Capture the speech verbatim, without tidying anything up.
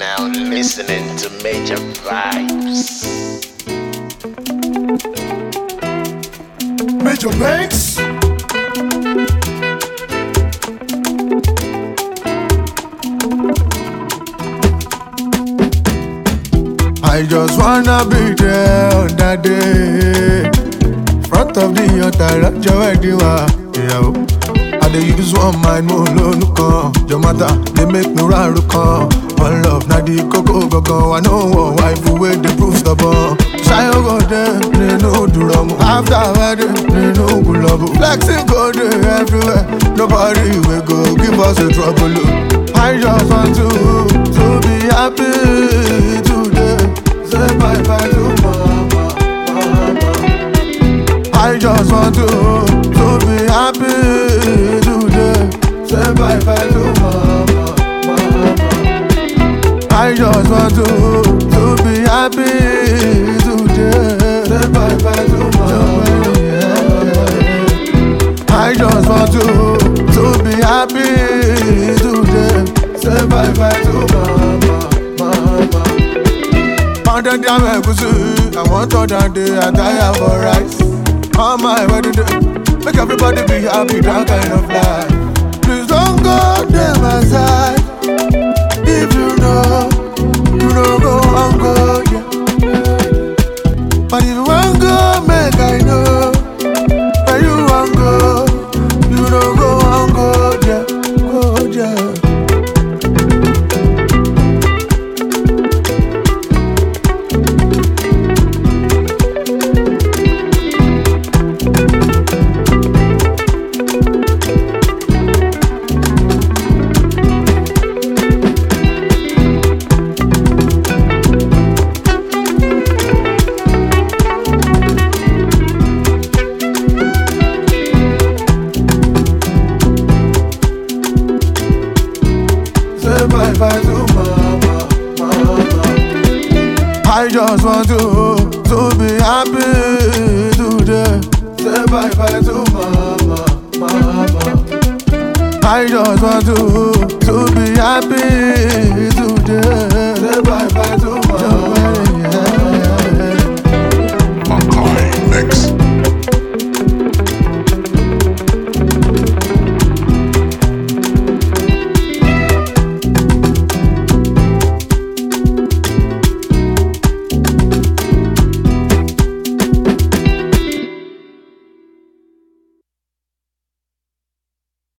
now listening to Major Vibes. Major Banks. I just wanna be there on that day. Front of the altar, like your wedding, yeah. I dey use one mind, more look on. Your mother, they make me run look on. One love, na the coco go go. I know one wife who wait the proof stubborn. Shy go there, they know do wrong. After wedding, they know go love. Flexing go there everywhere. Nobody will go give us a trouble. I just want to to be happy today. Say bye bye to mama, mama. I just want to to be happy today. Say bye bye to mama, mama. I just want to to be happy today. Say bye bye to mama. Yeah. I just want to to be happy today. Say bye bye to mama, mama. Pounded down my pussy, I want all that day, I die for rice. On my wedding day, make everybody be happy, that kind of life. Please don't go there my side. If you know, you know go and go, yeah. But if you want go, make I know where you want go. You know go and go, yeah, go, yeah. Say bye bye to mama, mama. I just want to to be happy today. Say bye bye to mama, mama. I just want to to be happy today.